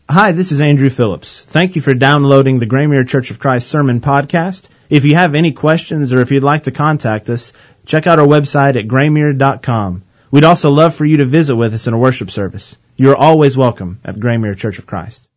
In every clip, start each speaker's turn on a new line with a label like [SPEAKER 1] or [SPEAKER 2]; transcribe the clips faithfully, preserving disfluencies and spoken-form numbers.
[SPEAKER 1] Hi, this is Andrew Phillips. Thank you for downloading the Graymere Church of Christ Sermon Podcast. If you have any questions or if you'd like to contact us, check out our website at graymere dot com. We'd also love for you to visit with us in a worship service. You are always welcome at Graymere Church of Christ.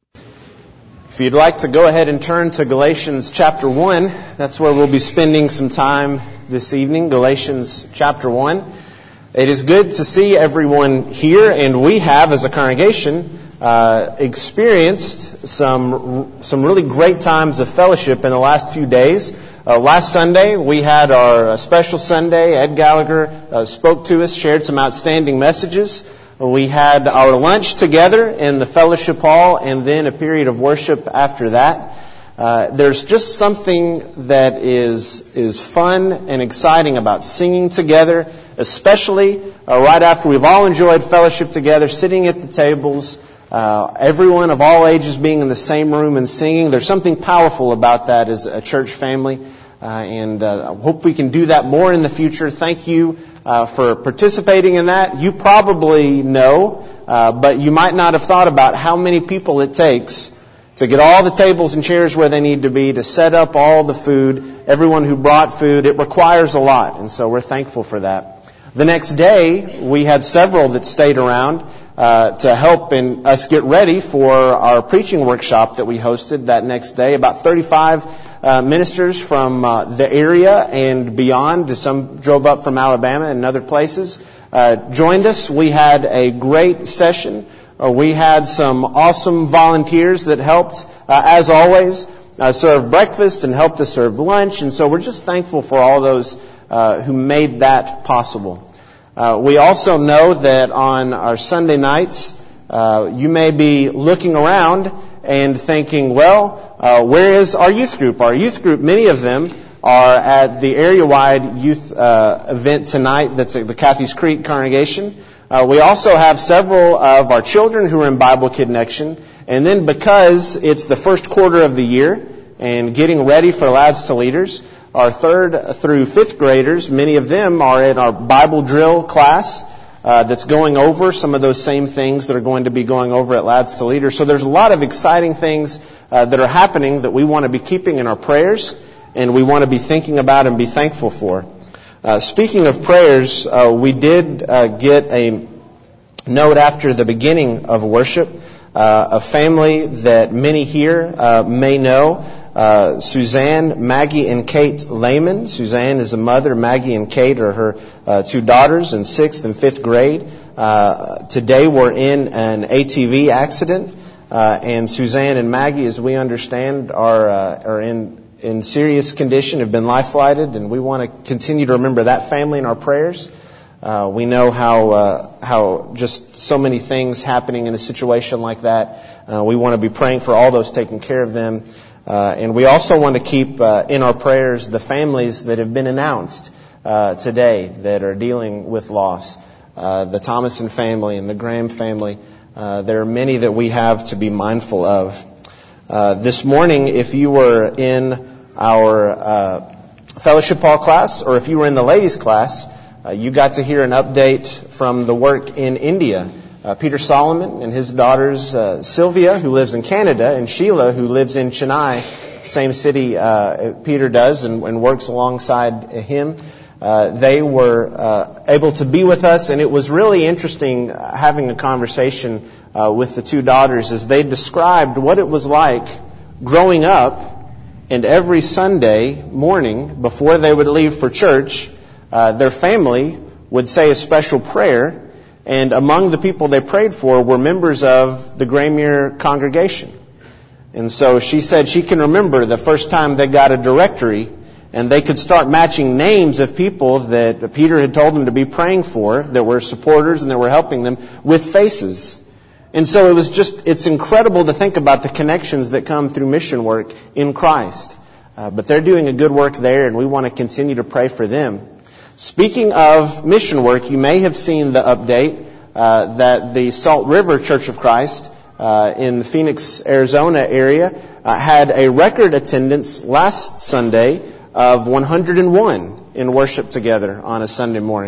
[SPEAKER 2] If you'd like to go ahead and turn to Galatians chapter one, that's where we'll be spending some time this evening, Galatians chapter one. It is good to see everyone here, and we have, as a congregation, uh, experienced some some really great times of fellowship in the last few days. Uh, last Sunday, we had our uh, special Sunday. Ed Gallagher uh, spoke to us, shared some outstanding messages. We had our lunch together in the fellowship hall, and then a period of worship after that. Uh, there's just something that is is fun and exciting about singing together, especially uh, right after we've all enjoyed fellowship together, sitting at the tables, uh, everyone of all ages being in the same room and singing. There's something powerful about that as a church family, uh, and uh, I hope we can do that more in the future. Thank you uh, for participating in that. You probably know, uh, but you might not have thought about how many people it takes to get all the tables and chairs where they need to be, to set up all the food, everyone who brought food. It requires a lot, and so we're thankful for that. The next day, we had several that stayed around uh, to help in us get ready for our preaching workshop that we hosted that next day. About thirty-five uh, ministers from uh, the area and beyond, some drove up from Alabama and other places, uh, joined us. We had a great session. Uh, we had some awesome volunteers that helped, uh, as always, uh, serve breakfast and helped us serve lunch. And so we're just thankful for all those uh, who made that possible. Uh, we also know that on our Sunday nights, uh, you may be looking around and thinking, well, uh, where is our youth group? Our youth group, many of them are at the area-wide youth uh, event tonight that's at the Cathy's Creek congregation. Uh, we also have several of our children who are in Bible Connection. And then because it's the first quarter of the year and getting ready for Lads to Leaders, our third through fifth graders, many of them are in our Bible drill class uh, that's going over some of those same things that are going to be going over at Lads to Leaders. So there's a lot of exciting things uh, that are happening that we want to be keeping in our prayers and we want to be thinking about and be thankful for. Uh, speaking of prayers, uh, we did uh, get a note after the beginning of worship. Uh, a family that many here uh, may know, uh, Suzanne, Maggie, and Kate Lehman. Suzanne is a mother. Maggie and Kate are her uh, two daughters in sixth and fifth grade. Uh, today we're in an A T V accident, uh, and Suzanne and Maggie, as we understand, are uh, are in in serious condition, have been life-flighted, and we want to continue to remember that family in our prayers. Uh, we know how uh, how just so many things happening in a situation like that. Uh, we want to be praying for all those taking care of them. Uh, and we also want to keep uh, in our prayers the families that have been announced uh, today that are dealing with loss. Uh, the Thomason family and the Graham family. Uh, there are many that we have to be mindful of. Uh, this morning, if you were in our uh, fellowship hall class, or if you were in the ladies' class, uh, you got to hear an update from the work in India. Uh, Peter Solomon and his daughters, uh, Sylvia, who lives in Canada, and Sheila, who lives in Chennai, same city uh, Peter does and, and works alongside him. Uh, they were uh, able to be with us, and it was really interesting having a conversation uh, with the two daughters as they described what it was like growing up. And every Sunday morning, before they would leave for church, uh, their family would say a special prayer. And among the people they prayed for were members of the Graymere congregation. And so she said she can remember the first time they got a directory and they could start matching names of people that Peter had told them to be praying for, that were supporters and that were helping them, with faces. And so it was just, it's incredible to think about the connections that come through mission work in Christ. Uh, but they're doing a good work there, and we want to continue to pray for them. Speaking of mission work, you may have seen the update uh, that the Salt River Church of Christ uh, in the Phoenix, Arizona area uh, had a record attendance last Sunday of one hundred one in worship together on a Sunday morning.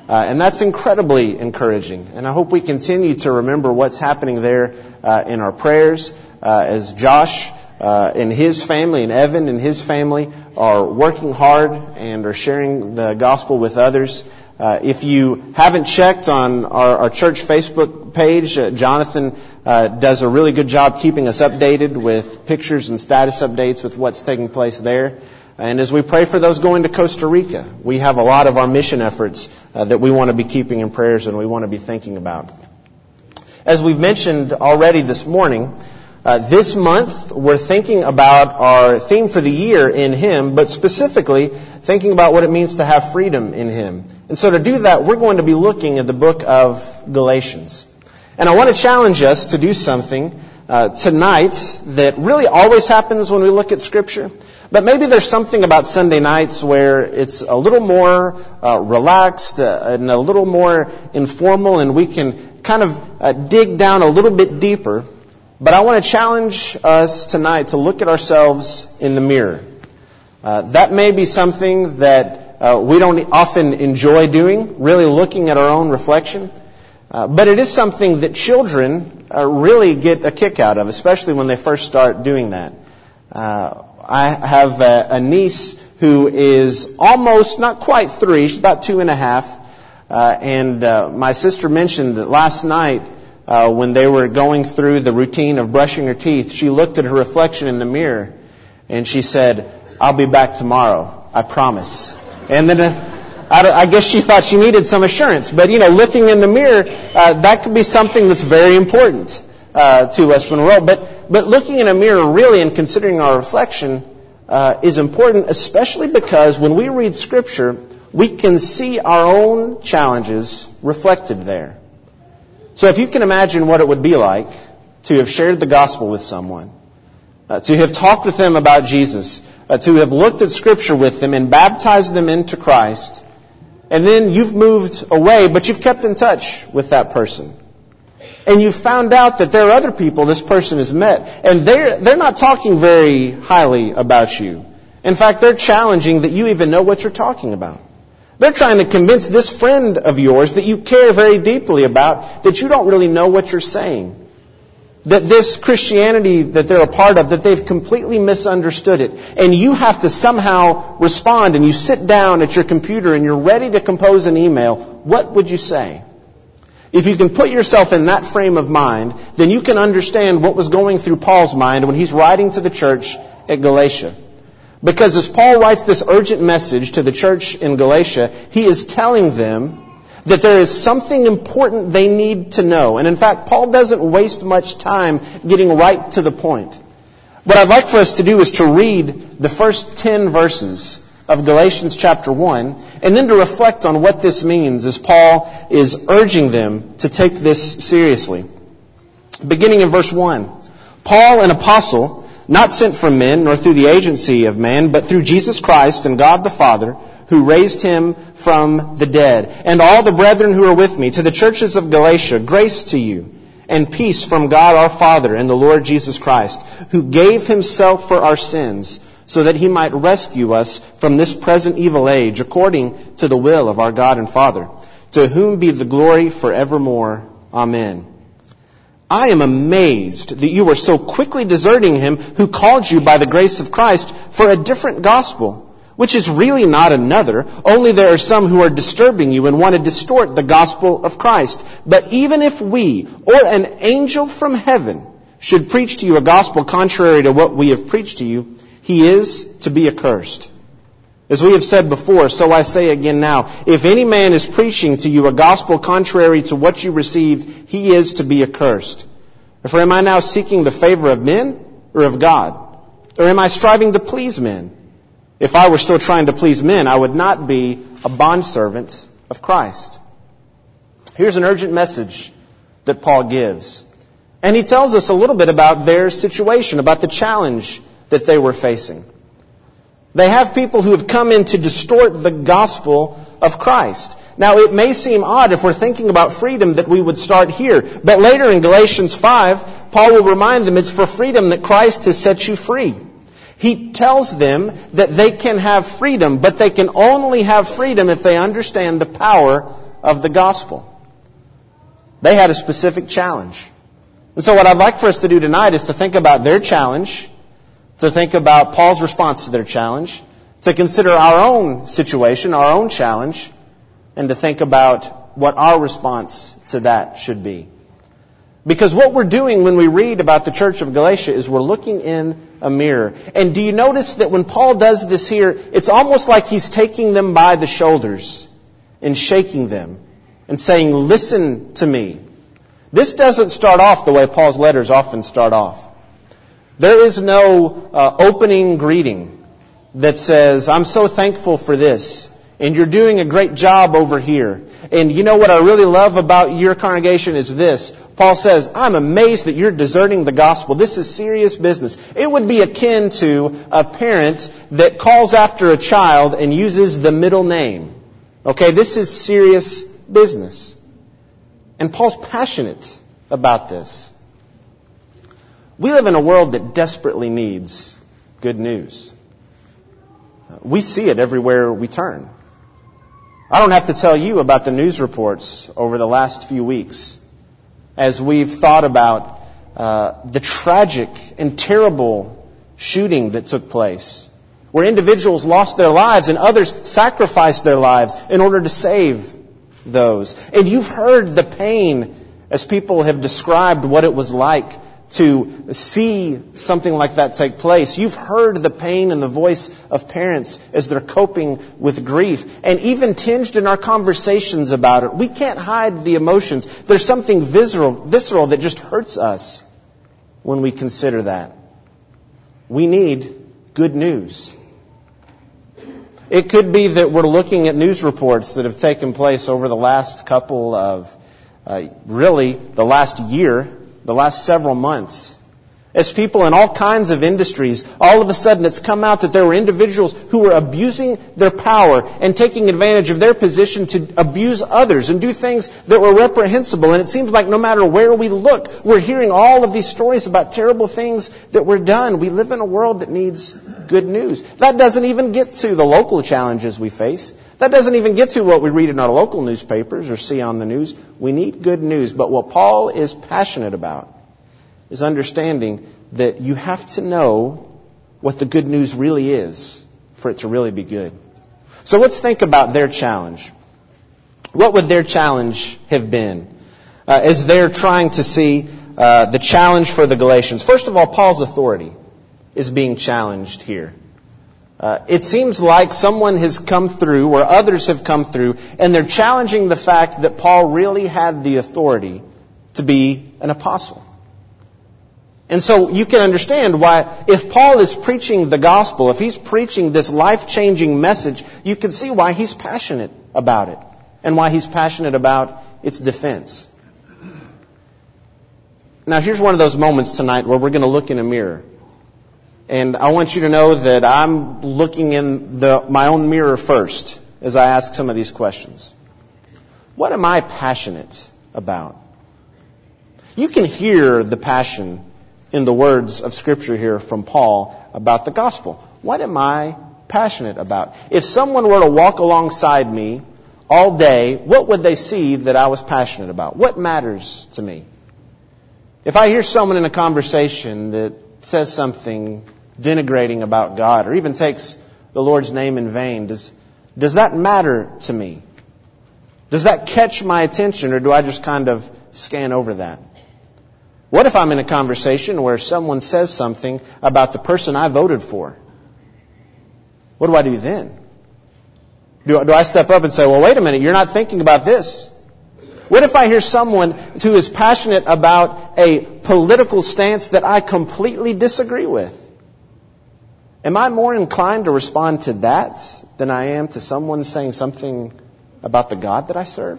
[SPEAKER 2] Uh, and that's incredibly encouraging. And I hope we continue to remember what's happening there uh, in our prayers uh, as Josh uh, and his family and Evan and his family are working hard and are sharing the gospel with others. Uh, if you haven't checked on our, our church Facebook page, uh, Jonathan uh, does a really good job keeping us updated with pictures and status updates with what's taking place there. And as we pray for those going to Costa Rica, we have a lot of our mission efforts uh, that we want to be keeping in prayers and we want to be thinking about. As we've mentioned already this morning, uh, this month we're thinking about our theme for the year in Him, but specifically thinking about what it means to have freedom in Him. And so to do that, we're going to be looking at the book of Galatians. And I want to challenge us to do something uh, tonight that really always happens when we look at Scripture. But maybe there's something about Sunday nights where it's a little more uh, relaxed uh, and a little more informal, and we can kind of uh, dig down a little bit deeper. But I want to challenge us tonight to look at ourselves in the mirror. Uh, that may be something that uh, we don't often enjoy doing, really looking at our own reflection. Uh, but it is something that children uh, really get a kick out of, especially when they first start doing that. Uh, I have a, a niece who is almost, not quite three, she's about two and a half. Uh, and uh, my sister mentioned that last night uh, when they were going through the routine of brushing her teeth, she looked at her reflection in the mirror and she said, "I'll be back tomorrow, I promise." And then uh, I, I guess she thought she needed some assurance. But, you know, looking in the mirror, uh, that could be something that's very important uh, to us when we're old. But, but looking in a mirror really and considering our reflection uh, is important, especially because when we read Scripture, we can see our own challenges reflected there. So if you can imagine what it would be like to have shared the gospel with someone, uh, to have talked with them about Jesus, uh, to have looked at Scripture with them and baptized them into Christ, and then you've moved away, but you've kept in touch with that person. And you've found out that there are other people this person has met, and they're, they're not talking very highly about you. In fact, they're challenging that you even know what you're talking about. They're trying to convince this friend of yours that you care very deeply about, that you don't really know what you're saying. That this Christianity that they're a part of, that they've completely misunderstood it. And you have to somehow respond, and you sit down at your computer and you're ready to compose an email. What would you say? If you can put yourself in that frame of mind, then you can understand what was going through Paul's mind when he's writing to the church at Galatia. Because as Paul writes this urgent message to the church in Galatia, he is telling them that there is something important they need to know. And in fact, Paul doesn't waste much time getting right to the point. What I'd like for us to do is to read the first ten verses of Galatians chapter one, and then to reflect on what this means as Paul is urging them to take this seriously. Beginning in verse one, Paul, an apostle, not sent from men, nor through the agency of man, but through Jesus Christ and God the Father, who raised Him from the dead, and all the brethren who are with me, to the churches of Galatia, grace to you, and peace from God our Father and the Lord Jesus Christ, who gave Himself for our sins, so that He might rescue us from this present evil age, according to the will of our God and Father, to whom be the glory forevermore. Amen. I am amazed that you are so quickly deserting Him who called you by the grace of Christ for a different gospel, which is really not another, only there are some who are disturbing you and want to distort the gospel of Christ. But even if we, or an angel from heaven, should preach to you a gospel contrary to what we have preached to you, he is to be accursed. As we have said before, so I say again now, if any man is preaching to you a gospel contrary to what you received, he is to be accursed. For am I now seeking the favor of men or of God? Or am I striving to please men? If I were still trying to please men, I would not be a bondservant of Christ. Here's an urgent message that Paul gives. And he tells us a little bit about their situation, about the challenge that they were facing. They have people who have come in to distort the gospel of Christ. Now, it may seem odd if we're thinking about freedom that we would start here. But later in Galatians five, Paul will remind them it's for freedom that Christ has set you free. He tells them that they can have freedom, but they can only have freedom if they understand the power of the gospel. They had a specific challenge. And so what I'd like for us to do tonight is to think about their challenge, to think about Paul's response to their challenge, to consider our own situation, our own challenge, and to think about what our response to that should be. Because what we're doing when we read about the church of Galatia is we're looking in a mirror. And do you notice that when Paul does this here, it's almost like he's taking them by the shoulders and shaking them and saying, listen to me. This doesn't start off the way Paul's letters often start off. There is no uh, opening greeting that says, I'm so thankful for this, and you're doing a great job over here. And you know what I really love about your congregation is this. Paul says, I'm amazed that you're deserting the gospel. This is serious business. It would be akin to a parent that calls after a child and uses the middle name. Okay, this is serious business. And Paul's passionate about this. We live in a world that desperately needs good news. We see it everywhere we turn. I don't have to tell you about the news reports over the last few weeks as we've thought about uh, the tragic and terrible shooting that took place, where individuals lost their lives and others sacrificed their lives in order to save those. And you've heard the pain as people have described what it was like to see something like that take place. You've heard the pain in the voice of parents as they're coping with grief. And even tinged in our conversations about it, we can't hide the emotions. There's something visceral, visceral that just hurts us when we consider that. We need good news. It could be that we're looking at news reports that have taken place over the last couple of, uh, really, the last year, the last several months. As people in all kinds of industries, all of a sudden it's come out that there were individuals who were abusing their power and taking advantage of their position to abuse others and do things that were reprehensible. And it seems like no matter where we look, we're hearing all of these stories about terrible things that were done. We live in a world that needs good news. That doesn't even get to the local challenges we face. That doesn't even get to what we read in our local newspapers or see on the news. We need good news. But what Paul is passionate about is understanding that you have to know what the good news really is for it to really be good. So let's think about their challenge. What would their challenge have been uh, as they're trying to see uh, the challenge for the Galatians? First of all, Paul's authority is being challenged here. Uh, it seems like someone has come through, or others have come through, and they're challenging the fact that Paul really had the authority to be an apostle. And so you can understand why, if Paul is preaching the gospel, if he's preaching this life-changing message, you can see why he's passionate about it and why he's passionate about its defense. Now, here's one of those moments tonight where we're going to look in a mirror. And I want you to know that I'm looking in the, my own mirror first as I ask some of these questions. What am I passionate about? You can hear the passion in the words of Scripture here from Paul about the gospel. What am I passionate about? If someone were to walk alongside me all day, what would they see that I was passionate about? What matters to me? If I hear someone in a conversation that says something denigrating about God or even takes the Lord's name in vain, does, does that matter to me? Does that catch my attention, or do I just kind of scan over that? What if I'm in a conversation where someone says something about the person I voted for? What do I do then? Do, do I step up and say, well, wait a minute, you're not thinking about this? What if I hear someone who is passionate about a political stance that I completely disagree with? Am I more inclined to respond to that than I am to someone saying something about the God that I serve?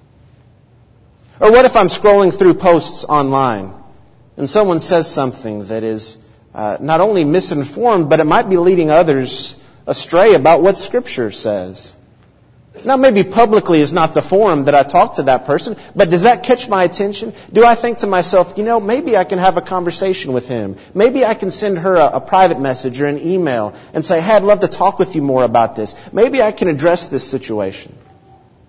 [SPEAKER 2] Or what if I'm scrolling through posts online and someone says something that is uh, not only misinformed, but it might be leading others astray about what Scripture says? Now, maybe publicly is not the forum that I talk to that person, but does that catch my attention? Do I think to myself, you know, maybe I can have a conversation with him. Maybe I can send her a, a private message or an email and say, hey, I'd love to talk with you more about this. Maybe I can address this situation.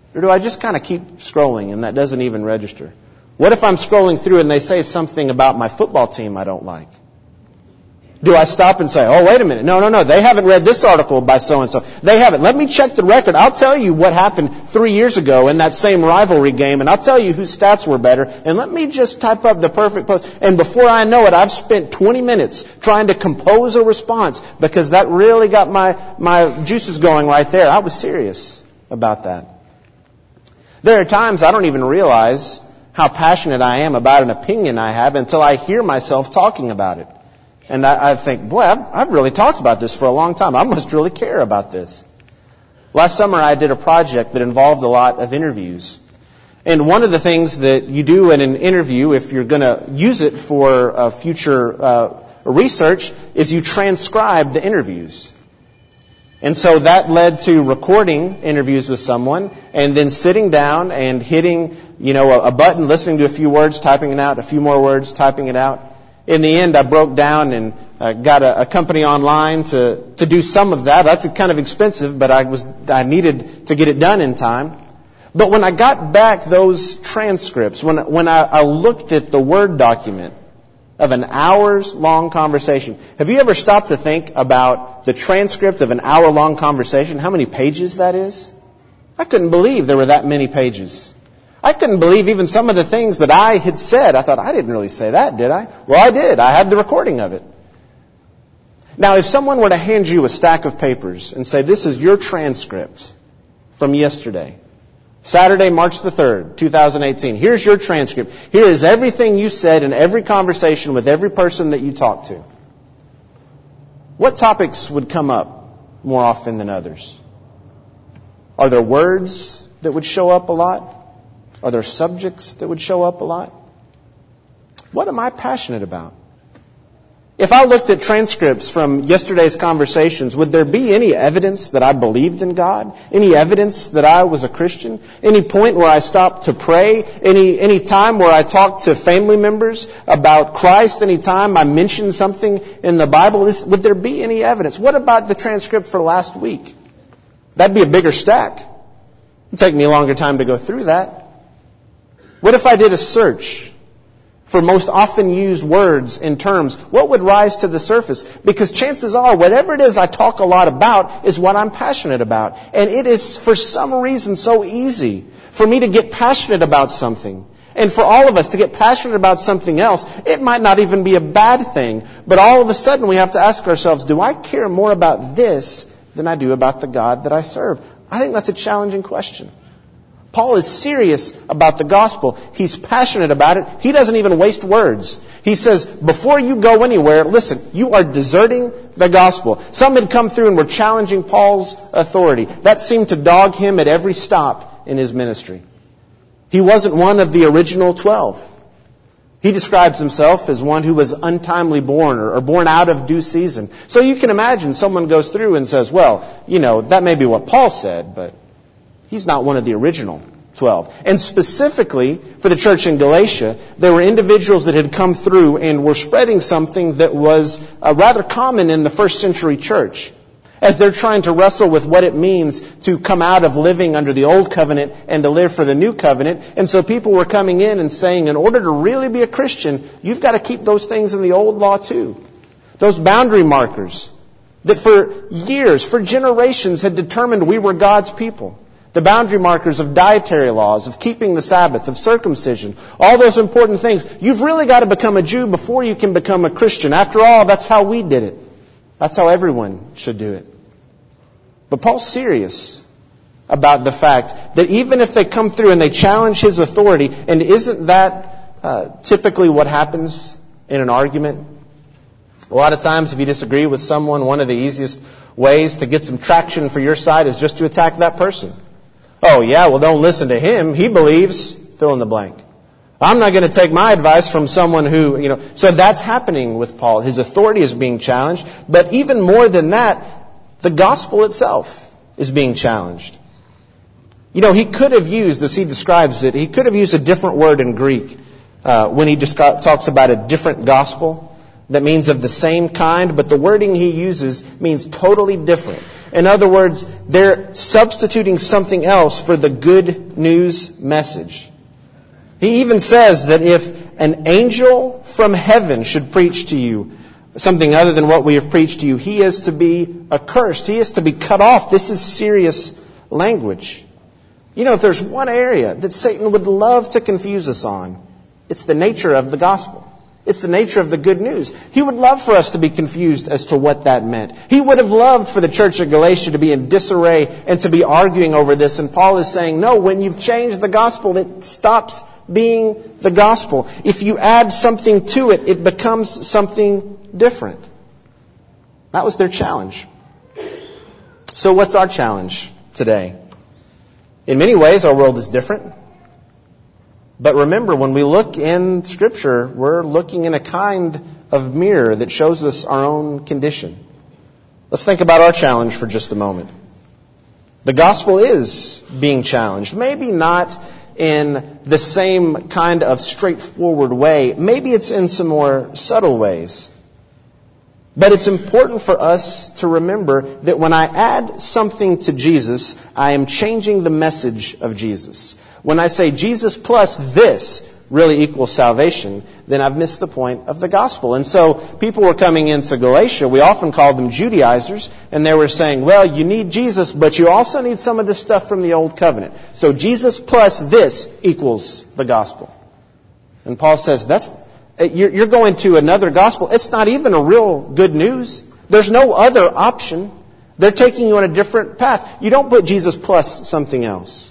[SPEAKER 2] Or do I just kind of keep scrolling and that doesn't even register? What if I'm scrolling through and they say something about my football team I don't like? Do I stop and say, oh, wait a minute. No, no, no. They haven't read this article by so-and-so. They haven't. Let me check the record. I'll tell you what happened three years ago in that same rivalry game, and I'll tell you whose stats were better. And let me just type up the perfect post. And before I know it, I've spent twenty minutes trying to compose a response because that really got my, my juices going right there. I was serious about that. There are times I don't even realize how passionate I am about an opinion I have until I hear myself talking about it. And I, I think, boy, I've, I've really talked about this for a long time. I must really care about this. Last summer, I did a project that involved a lot of interviews. And one of the things that you do in an interview, if you're going to use it for uh, future uh, research, is you transcribe the interviews. And so that led to recording interviews with someone and then sitting down and hitting, you know, a, a button, listening to a few words, typing it out, a few more words, typing it out. In the end, I broke down and uh, got a, a company online to, to do some of that. That's kind of expensive, but I was I needed to get it done in time. But when I got back those transcripts, when when I, I looked at the Word document of an hour's long conversation, have you ever stopped to think about the transcript of an hour long conversation? How many pages that is? I couldn't believe there were that many pages. I couldn't believe even some of the things that I had said. I thought, I didn't really say that, did I? Well, I did. I had the recording of it. Now, if someone were to hand you a stack of papers and say, this is your transcript from yesterday, Saturday, March the third, two thousand eighteen, here's your transcript. Here is everything you said in every conversation with every person that you talked to. What topics would come up more often than others? Are there words that would show up a lot? Are there subjects that would show up a lot? What am I passionate about? If I looked at transcripts from yesterday's conversations, would there be any evidence that I believed in God? Any evidence that I was a Christian? Any point where I stopped to pray? Any any time where I talked to family members about Christ? Any time I mentioned something in the Bible? Would there be any evidence? What about the transcript for last week? That'd be a bigger stack. It'd take me a longer time to go through that. What if I did a search for most often used words and terms? What would rise to the surface? Because chances are, whatever it is I talk a lot about is what I'm passionate about. And it is, for some reason, so easy for me to get passionate about something. And for all of us to get passionate about something else, it might not even be a bad thing. But all of a sudden we have to ask ourselves, do I care more about this than I do about the God that I serve? I think that's a challenging question. Paul is serious about the gospel. He's passionate about it. He doesn't even waste words. He says, before you go anywhere, listen, you are deserting the gospel. Some had come through and were challenging Paul's authority. That seemed to dog him at every stop in his ministry. He wasn't one of the original twelve. He describes himself as one who was untimely born or born out of due season. So you can imagine someone goes through and says, well, you know, that may be what Paul said, but he's not one of the original twelve. And specifically for the church in Galatia, there were individuals that had come through and were spreading something that was uh, rather common in the first century church, as they're trying to wrestle with what it means to come out of living under the old covenant and to live for the new covenant. And so people were coming in and saying, in order to really be a Christian, you've got to keep those things in the old law too. Those boundary markers that for years, for generations had determined we were God's people. The boundary markers of dietary laws, of keeping the Sabbath, of circumcision, all those important things. You've really got to become a Jew before you can become a Christian. After all, that's how we did it. That's how everyone should do it. But Paul's serious about the fact that even if they come through and they challenge his authority, and isn't that uh, typically what happens in an argument? A lot of times if you disagree with someone, one of the easiest ways to get some traction for your side is just to attack that person. Oh, yeah, well, don't listen to him. He believes, fill in the blank. I'm not going to take my advice from someone who, you know. So that's happening with Paul. His authority is being challenged. But even more than that, the gospel itself is being challenged. You know, he could have used, as he describes it, he could have used a different word in Greek uh, when he just talks about a different gospel that means of the same kind, but the wording he uses means totally different. In other words, they're substituting something else for the good news message. He even says that if an angel from heaven should preach to you something other than what we have preached to you, he is to be accursed. He is to be cut off. This is serious language. You know, if there's one area that Satan would love to confuse us on, it's the nature of the gospel. It's the nature of the good news. He would love for us to be confused as to what that meant. He would have loved for the church of Galatia to be in disarray and to be arguing over this. And Paul is saying, no, when you've changed the gospel, it stops being the gospel. If you add something to it, it becomes something different. That was their challenge. So what's our challenge today? In many ways, our world is different. But remember, when we look in Scripture, we're looking in a kind of mirror that shows us our own condition. Let's think about our challenge for just a moment. The gospel is being challenged. Maybe not in the same kind of straightforward way. Maybe it's in some more subtle ways. But it's important for us to remember that when I add something to Jesus, I am changing the message of Jesus. When I say Jesus plus this really equals salvation, then I've missed the point of the gospel. And so people were coming into Galatia. We often called them Judaizers. And they were saying, well, you need Jesus, but you also need some of this stuff from the Old Covenant. So Jesus plus this equals the gospel. And Paul says, that's you're going to another gospel. It's not even a real good news. There's no other option. They're taking you on a different path. You don't put Jesus plus something else.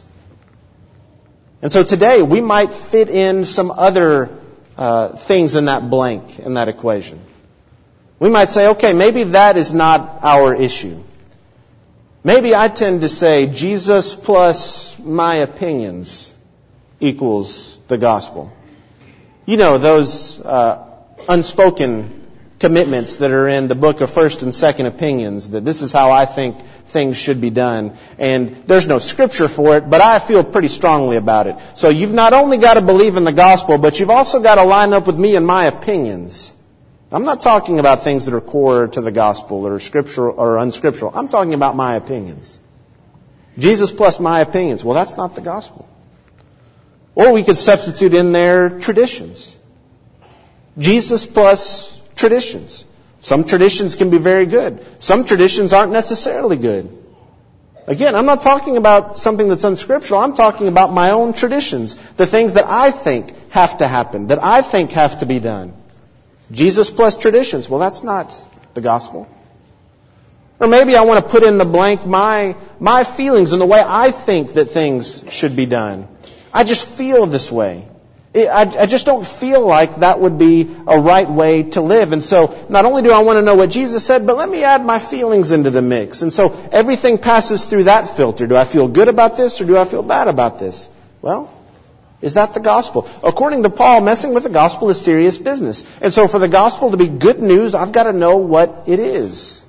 [SPEAKER 2] And so today we might fit in some other uh, things in that blank, in that equation. We might say, okay, maybe that is not our issue. Maybe I tend to say Jesus plus my opinions equals the gospel. You know, those uh, unspoken commitments that are in the book of First and Second Opinions, that this is how I think things should be done. And there's no scripture for it, but I feel pretty strongly about it. So you've not only got to believe in the gospel, but you've also got to line up with me and my opinions. I'm not talking about things that are core to the gospel or scriptural or unscriptural. I'm talking about my opinions. Jesus plus my opinions. Well, that's not the gospel. Or we could substitute in there traditions. Jesus plus traditions. Some traditions can be very good. Some traditions aren't necessarily good. Again, I'm not talking about something that's unscriptural. I'm talking about my own traditions. The things that I think have to happen, that I think have to be done. Jesus plus traditions. Well, that's not the gospel. Or maybe I want to put in the blank my, my feelings and the way I think that things should be done. I just feel this way. I, I just don't feel like that would be a right way to live. And so not only do I want to know what Jesus said, but let me add my feelings into the mix. And so everything passes through that filter. Do I feel good about this or do I feel bad about this? Well, is that the gospel? According to Paul, messing with the gospel is serious business. And so for the gospel to be good news, I've got to know what it is.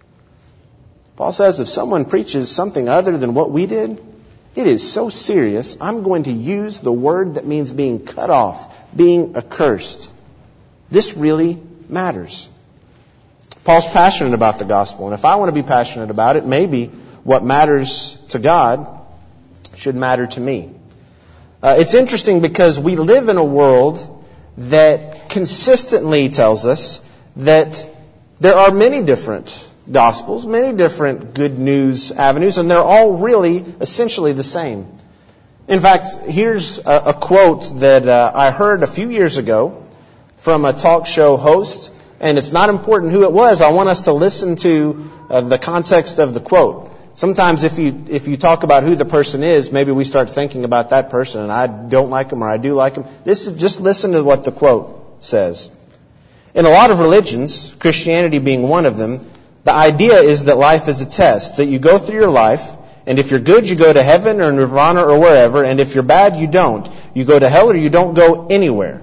[SPEAKER 2] Paul says if someone preaches something other than what we did, it is so serious, I'm going to use the word that means being cut off, being accursed. This really matters. Paul's passionate about the gospel, and if I want to be passionate about it, maybe what matters to God should matter to me. Uh, it's interesting because we live in a world that consistently tells us that there are many different Gospels, many different good news avenues, and they're all really essentially the same. In fact, here's a, a quote that uh, I heard a few years ago from a talk show host, and it's not important who it was. I want us to listen to uh, the context of the quote. Sometimes if you if you talk about who the person is, maybe we start thinking about that person, and I don't like him or I do like him. This is just listen to what the quote says. In a lot of religions, Christianity being one of them, the idea is that life is a test, that you go through your life, and if you're good, you go to heaven or nirvana or wherever, and if you're bad, you don't. You go to hell or you don't go anywhere.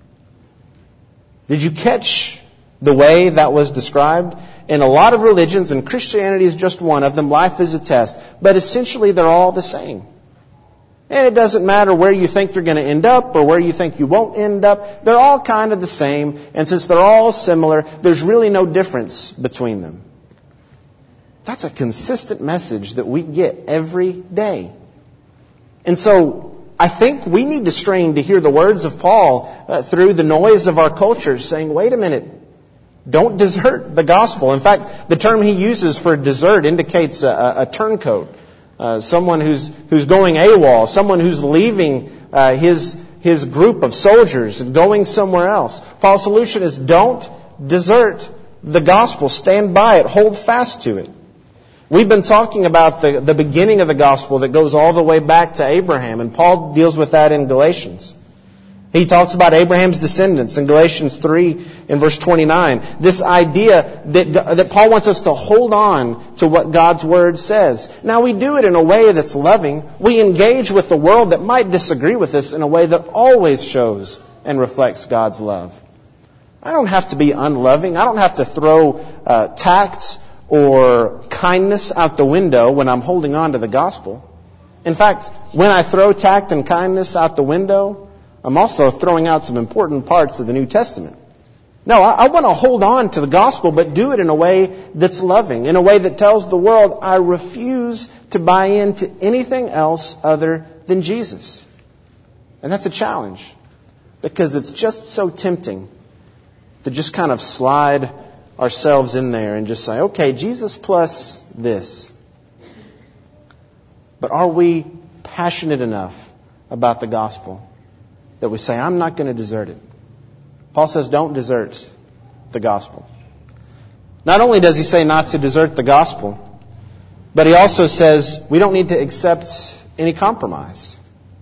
[SPEAKER 2] Did you catch the way that was described? In a lot of religions, and Christianity is just one of them, life is a test. But essentially, they're all the same. And it doesn't matter where you think you're going to end up or where you think you won't end up. They're all kind of the same. And since they're all similar, there's really no difference between them. That's a consistent message that we get every day. And so I think we need to strain to hear the words of Paul uh, through the noise of our culture saying, wait a minute, don't desert the gospel. In fact, the term he uses for desert indicates a, a turncoat, uh, someone who's who's going AWOL, someone who's leaving uh, his his group of soldiers and going somewhere else. Paul's solution is don't desert the gospel. Stand by it. Hold fast to it. We've been talking about the, the beginning of the gospel that goes all the way back to Abraham, and Paul deals with that in Galatians. He talks about Abraham's descendants in Galatians three in verse twenty-nine. This idea that, that Paul wants us to hold on to what God's Word says. Now we do it in a way that's loving. We engage with the world that might disagree with us in a way that always shows and reflects God's love. I don't have to be unloving. I don't have to throw uh, tact or kindness out the window when I'm holding on to the gospel. In fact, when I throw tact and kindness out the window, I'm also throwing out some important parts of the New Testament. No, I, I want to hold on to the gospel, but do it in a way that's loving, in a way that tells the world I refuse to buy into anything else other than Jesus. And that's a challenge, because it's just so tempting to just kind of slide ourselves in there and just say, okay, Jesus plus this. But are we passionate enough about the gospel that we say, I'm not going to desert it? Paul says, don't desert the gospel. Not only does he say not to desert the gospel, but he also says we don't need to accept any compromise.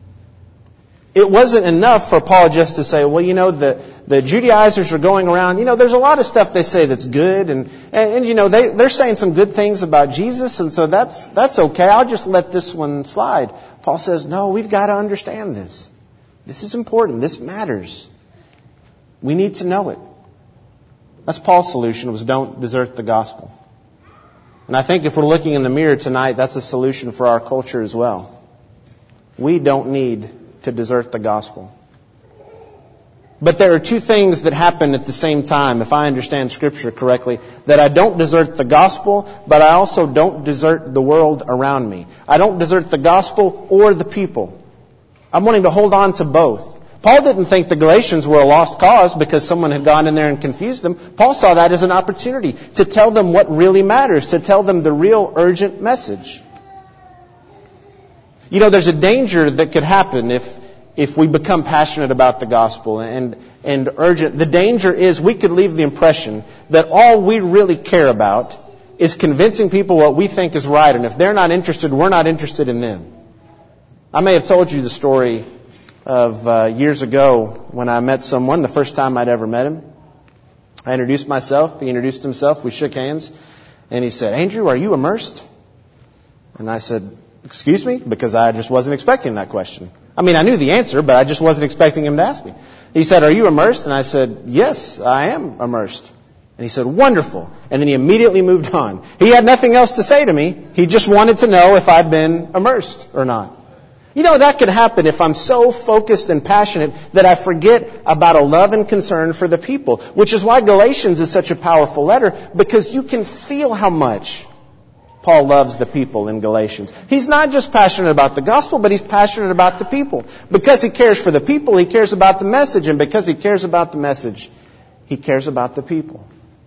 [SPEAKER 2] It wasn't enough for Paul just to say, well, you know, the, the Judaizers are going around. You know, there's a lot of stuff they say that's good. And, and, and you know, they, they're saying some good things about Jesus. And so that's, that's okay. I'll just let this one slide. Paul says, no, we've got to understand this. This is important. This matters. We need to know it. That's Paul's solution, was don't desert the gospel. And I think if we're looking in the mirror tonight, that's a solution for our culture as well. We don't need to desert the gospel. But there are two things that happen at the same time, if I understand Scripture correctly, that I don't desert the gospel, but I also don't desert the world around me. I don't desert the gospel or the people. I'm wanting to hold on to both. Paul didn't think the Galatians were a lost cause because someone had gone in there and confused them. Paul saw that as an opportunity to tell them what really matters, to tell them the real urgent message. You know, there's a danger that could happen if if we become passionate about the gospel and and urgent. The danger is we could leave the impression that all we really care about is convincing people what we think is right, and if they're not interested, we're not interested in them. I may have told you the story of uh, years ago when I met someone, the first time I'd ever met him. I introduced myself, he introduced himself, we shook hands, and he said, Andrew, are you immersed? And I said, excuse me? Because I just wasn't expecting that question. I mean, I knew the answer, but I just wasn't expecting him to ask me. He said, are you immersed? And I said, yes, I am immersed. And he said, wonderful. And then he immediately moved on. He had nothing else to say to me. He just wanted to know if I'd been immersed or not. You know, that could happen if I'm so focused and passionate that I forget about a love and concern for the people, which is why Galatians is such a powerful letter, because you can feel how much Paul loves the people in Galatians. He's not just passionate about the gospel, but he's passionate about the people. Because he cares for the people, he cares about the message. And because he cares about the message, he cares about the people.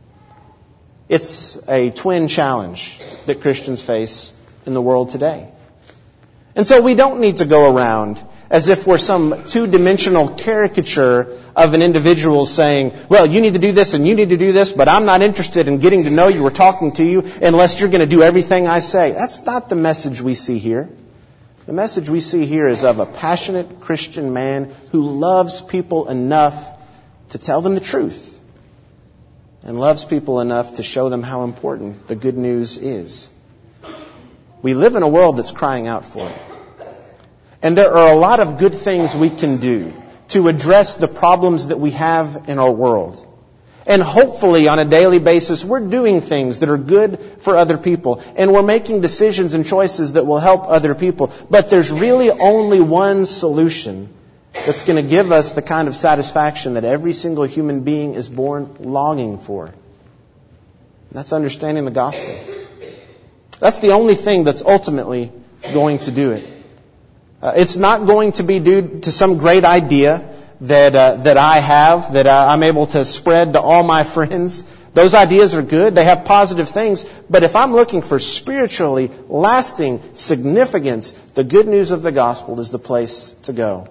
[SPEAKER 2] It's a twin challenge that Christians face in the world today. And so we don't need to go around as if we're some two-dimensional caricature of an individual saying, well, you need to do this and you need to do this, but I'm not interested in getting to know you or talking to you unless you're going to do everything I say. That's not the message we see here. The message we see here is of a passionate Christian man who loves people enough to tell them the truth and loves people enough to show them how important the good news is. We live in a world that's crying out for it. And there are a lot of good things we can do to address the problems that we have in our world. And hopefully on a daily basis, we're doing things that are good for other people. And we're making decisions and choices that will help other people. But there's really only one solution that's going to give us the kind of satisfaction that every single human being is born longing for. And that's understanding the gospel. That's the only thing that's ultimately going to do it. Uh, it's not going to be due to some great idea that uh, that I have, that uh, I'm able to spread to all my friends. Those ideas are good. They have positive things. But if I'm looking for spiritually lasting significance, the good news of the gospel is the place to go.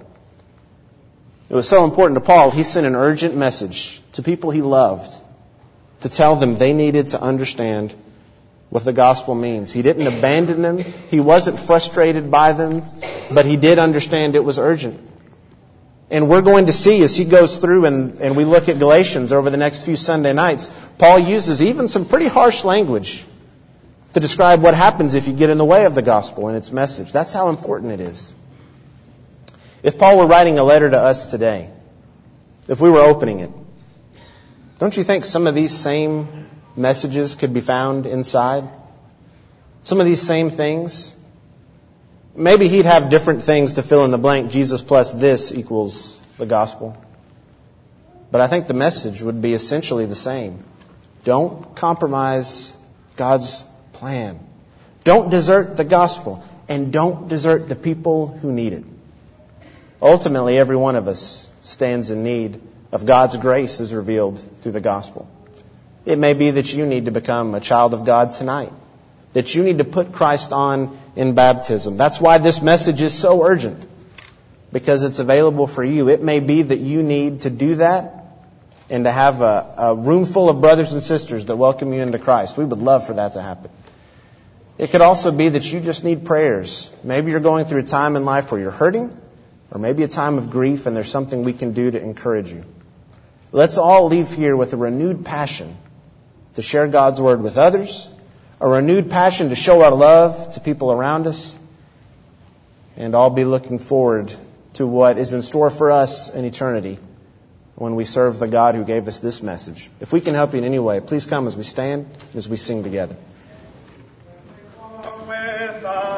[SPEAKER 2] It was so important to Paul, he sent an urgent message to people he loved to tell them they needed to understand what the gospel means. He didn't abandon them. He wasn't frustrated by them, but he did understand it was urgent. And we're going to see as he goes through and, and we look at Galatians over the next few Sunday nights, Paul uses even some pretty harsh language to describe what happens if you get in the way of the gospel and its message. That's how important it is. If Paul were writing a letter to us today, if we were opening it, don't you think some of these same messages could be found inside? Some of these same things? Maybe he'd have different things to fill in the blank. Jesus plus this equals the gospel. But I think the message would be essentially the same. Don't compromise God's plan. Don't desert the gospel. And don't desert the people who need it. Ultimately, every one of us stands in need of God's grace as revealed through the gospel. It may be that you need to become a child of God tonight. That you need to put Christ on in baptism. That's why this message is so urgent. Because it's available for you. It may be that you need to do that and to have a, a room full of brothers and sisters that welcome you into Christ. We would love for that to happen. It could also be that you just need prayers. Maybe you're going through a time in life where you're hurting, or maybe a time of grief and there's something we can do to encourage you. Let's all leave here with a renewed passion to share God's Word with others, a renewed passion to show our love to people around us, and all be looking forward to what is in store for us in eternity when we serve the God who gave us this message. If we can help you in any way, please come as we stand, as we sing together.
[SPEAKER 3] With